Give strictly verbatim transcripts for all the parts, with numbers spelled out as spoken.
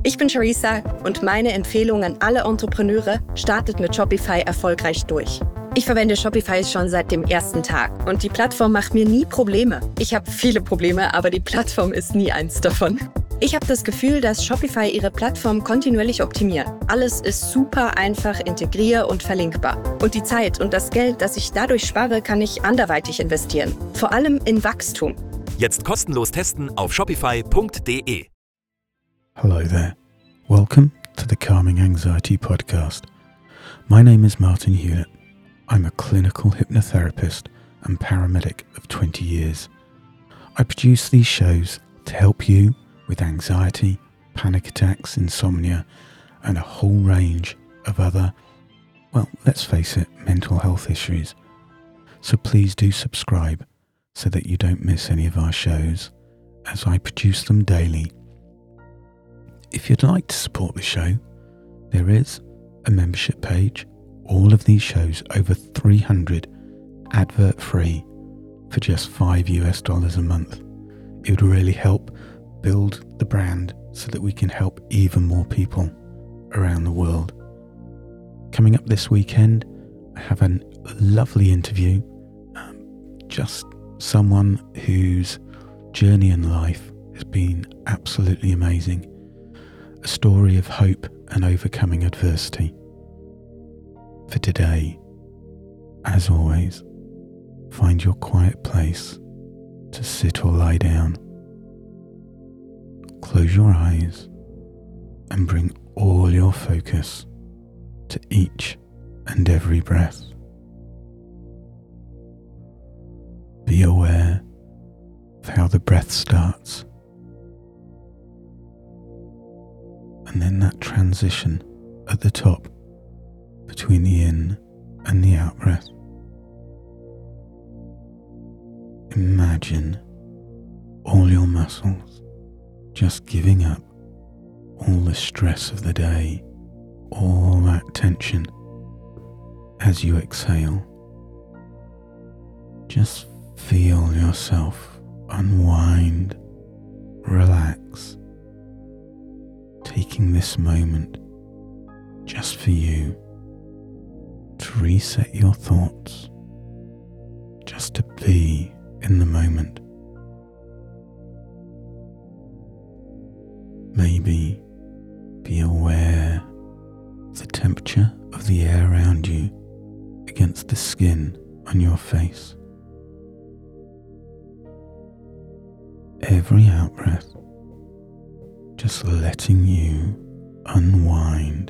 Ich bin Charissa und meine Empfehlung an alle Entrepreneure: startet mit Shopify erfolgreich durch. Ich verwende Shopify schon seit dem ersten Tag und die Plattform macht mir nie Probleme. Ich habe viele Probleme, aber die Plattform ist nie eins davon. Ich habe das Gefühl, dass Shopify ihre Plattform kontinuierlich optimiert. Alles ist super einfach integrier- und verlinkbar. Und die Zeit und das Geld, das ich dadurch spare, kann ich anderweitig investieren. Vor allem in Wachstum. Jetzt kostenlos testen auf shopify punkt de. Hello there. Welcome to the Calming Anxiety Podcast. My name is Martin Hewlett. I'm a clinical hypnotherapist and paramedic of twenty years. I produce these shows to help you with anxiety, panic attacks, insomnia, and a whole range of other, well, let's face it, mental health issues. So please do subscribe so that you don't miss any of our shows, as I produce them daily. If you'd like to support the show, there is a membership page. All of these shows, over three hundred, advert-free, for just five US dollars a month. It would really help build the brand so that we can help even more people around the world. Coming up this weekend, I have a lovely interview. Um, just someone whose journey in life has been absolutely amazing. A story of hope and overcoming adversity. For today, as always, find your quiet place to sit or lie down. Close your eyes and bring all your focus to each and every breath. Be aware of how the breath starts, and then that transition at the top between the in and the out breath. Imagine all your muscles just giving up all the stress of the day, all that tension as you exhale. Just feel yourself unwind, relax, taking this moment just for you to reset your thoughts, just to be in the moment. Maybe be aware of the temperature of the air around you against the skin on your face. Every out-breath, just letting you unwind,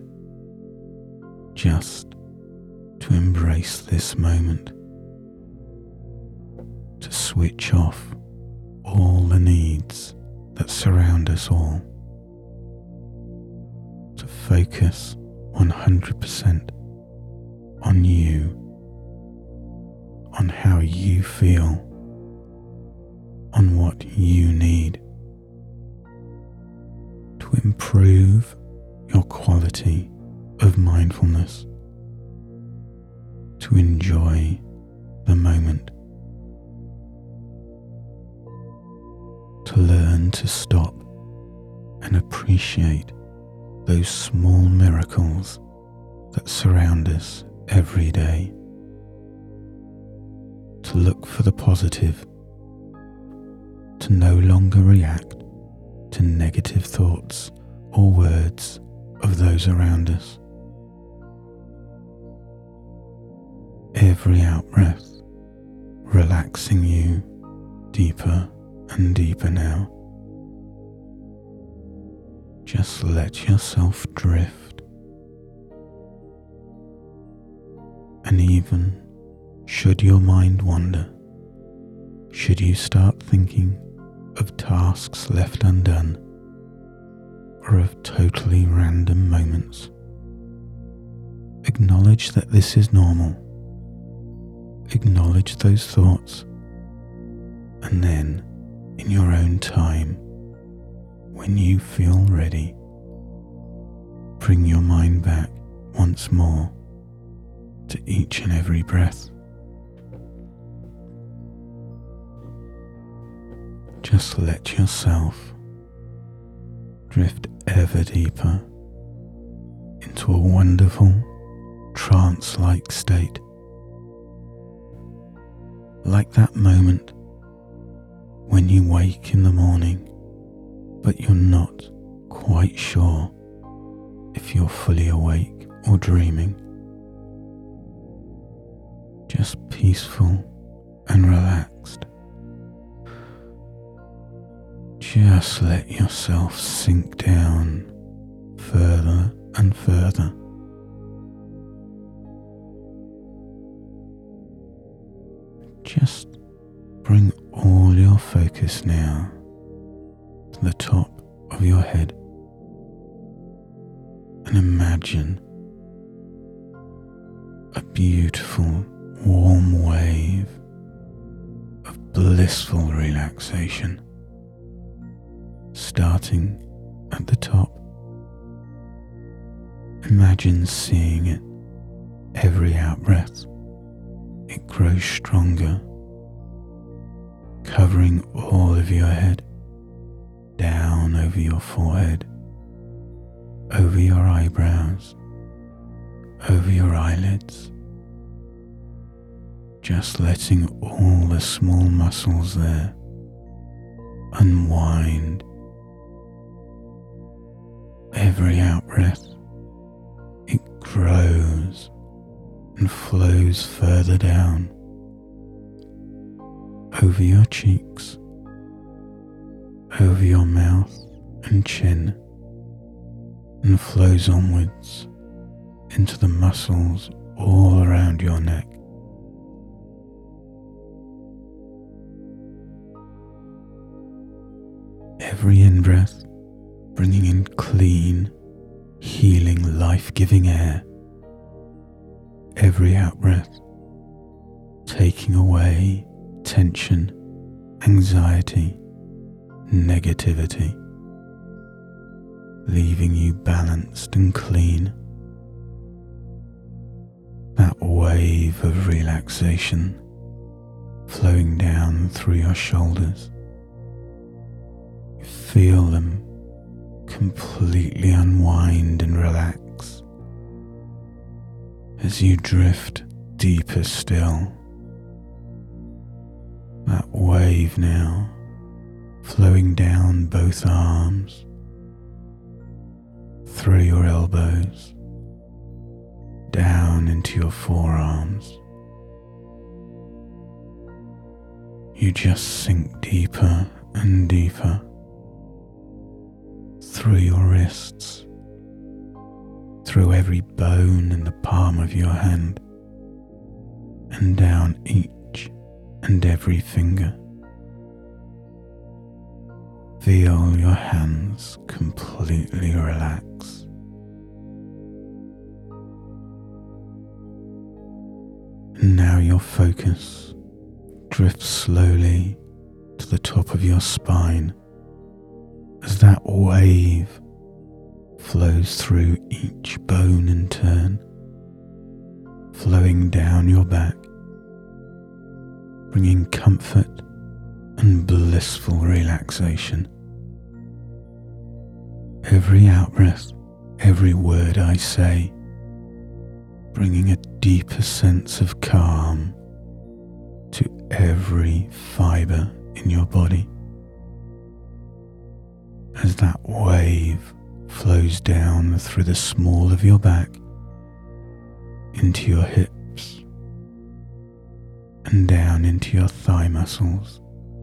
just to embrace this moment, to switch off all the needs that surround us all, to focus one hundred percent on you, on how you feel, on what you need, to improve your quality of mindfulness, to enjoy the moment, to learn to stop and appreciate those small miracles that surround us every day, to look for the positive, to no longer react to negative thoughts or words of those around us. Every out-breath relaxing you deeper and deeper now. Just let yourself drift. And even should your mind wander, should you start thinking of tasks left undone, or of totally random moments, acknowledge that this is normal. Acknowledge those thoughts, and then, in your own time, when you feel ready, bring your mind back once more to each and every breath. Just let yourself drift ever deeper into a wonderful, trance-like state. Like that moment when you wake in the morning, but you're not quite sure if you're fully awake or dreaming. Just peaceful and relaxed. Just let yourself sink down further and further. Just bring all your focus now to the top of your head and imagine a beautiful, warm wave of blissful relaxation starting at the top. Imagine seeing it every out-breath. It grows stronger, covering all of your head, down over your forehead, over your eyebrows, over your eyelids, just letting all the small muscles there unwind. Every out-breath, it grows and flows further down over your cheeks, over your mouth and chin, and flows onwards into the muscles all around your neck. Every in-breath bringing in clean, healing, life-giving air. Every out-breath taking away tension, anxiety, negativity, leaving you balanced and clean. That wave of relaxation flowing down through your shoulders. You feel them completely unwind and relax as you drift deeper still. That wave now flowing down both arms, through your elbows, down into your forearms. You just sink deeper and deeper through your wrists, through every bone in the palm of your hand, and down each and every finger. Feel your hands completely relax. And now your focus drifts slowly to the top of your spine as that wave flows through each bone in turn, flowing down your back, bringing comfort and blissful relaxation. Every out-breath, every word I say, bringing a deeper sense of calm to every fibre in your body. As that wave flows down through the small of your back, into your hips, and down into your thigh muscles.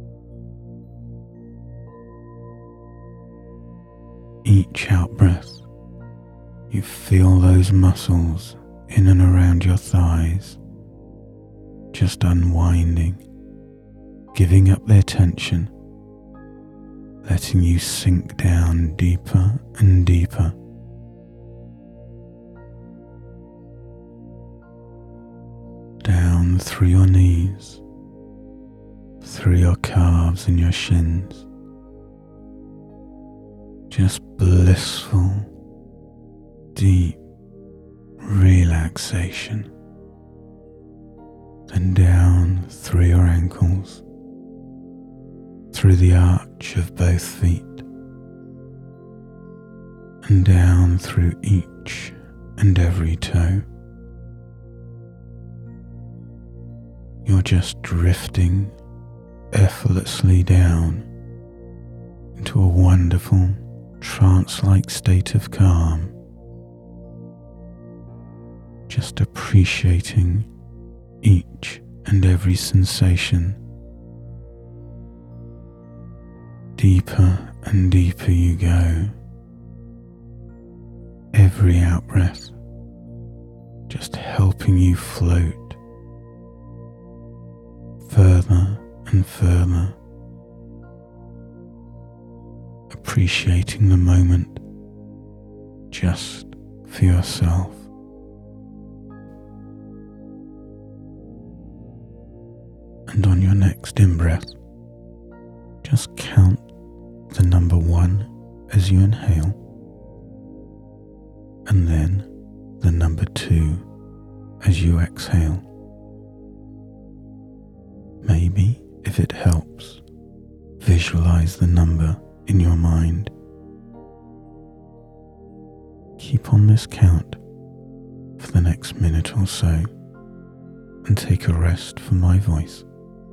Each out-breath, you feel those muscles in and around your thighs just unwinding, giving up their tension, letting you sink down deeper and deeper. Down through your knees, through your calves and your shins. Just blissful, deep relaxation. Then down through your ankles, through the arch of both feet, and down through each and every toe. You're just drifting effortlessly down into a wonderful trance-like state of calm, just appreciating each and every sensation. Deeper and deeper you go. Every out-breath just helping you float further and further, appreciating the moment just for yourself. And on your next in-breath, just count the number one as you inhale, and then the number two as you exhale. Maybe, if it helps, visualize the number in your mind. Keep on this count for the next minute or so and take a rest from my voice.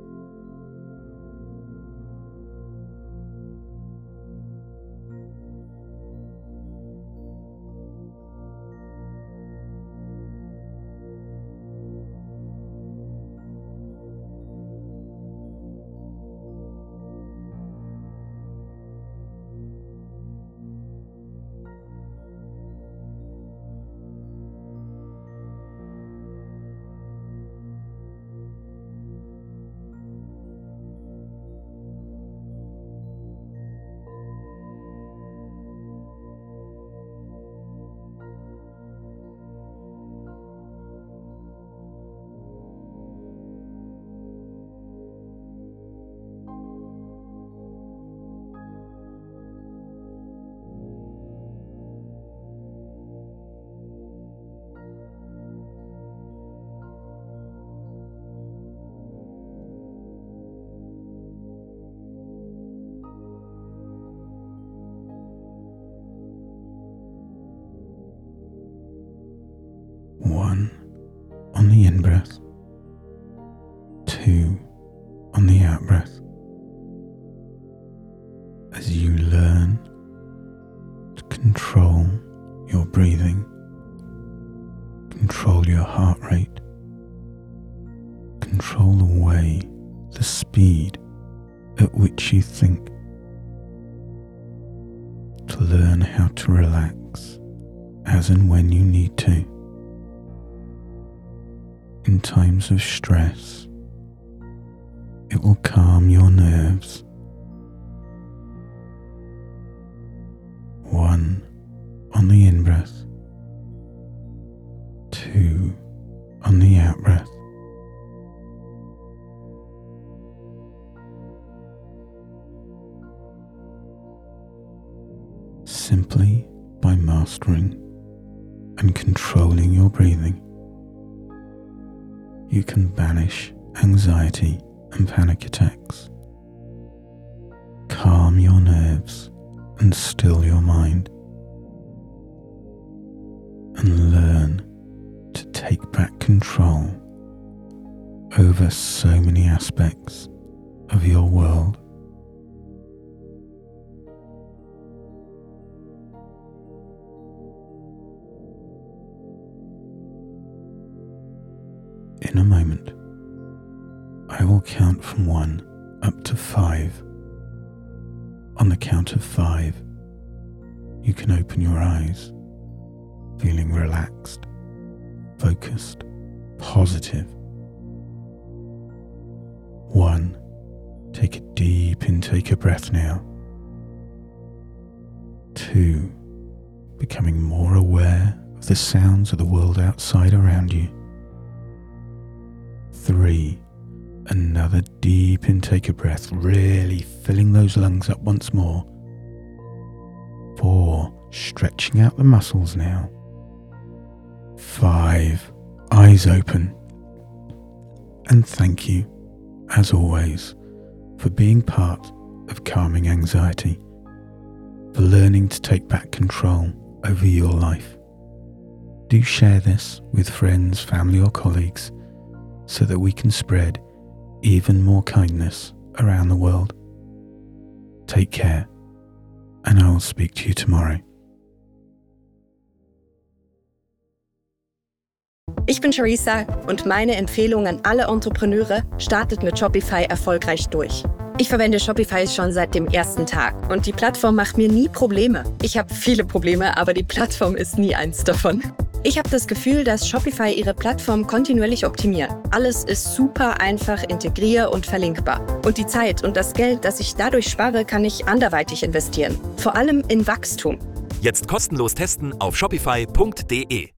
One on the in-breath, two on the out-breath. As you learn to control your breathing, control your heart rate, control the way, the speed at which you think, to learn how to relax as and when you need to. In times of stress, it will calm your nerves. One on the in-breath, two on the out-breath. Simply by mastering and controlling your breathing, you can banish anxiety and panic attacks, calm your nerves and still your mind, and learn to take back control over so many aspects of your world. In a moment, I will count from one up to five. On the count of five, you can open your eyes, feeling relaxed, focused, positive. One, take a deep intake of breath now. Two, becoming more aware of the sounds of the world outside around you. Three, another deep intake of breath, really filling those lungs up once more. Four, stretching out the muscles now. Five, eyes open. And thank you, as always, for being part of Calming Anxiety, for learning to take back control over your life. Do share this with friends, family, or colleagues so that we can spread even more kindness around the world. Take care, and I will speak to you tomorrow. Ich bin Charissa und meine Empfehlung an alle Entrepreneure: startet mit Shopify erfolgreich durch. Ich verwende Shopify schon seit dem ersten Tag und die Plattform macht mir nie Probleme. Ich habe viele Probleme, aber die Plattform ist nie eins davon. Ich habe das Gefühl, dass Shopify ihre Plattform kontinuierlich optimiert. Alles ist super einfach integrier- und verlinkbar. Und die Zeit und das Geld, das ich dadurch spare, kann ich anderweitig investieren. Vor allem in Wachstum. Jetzt kostenlos testen auf shopify punkt de.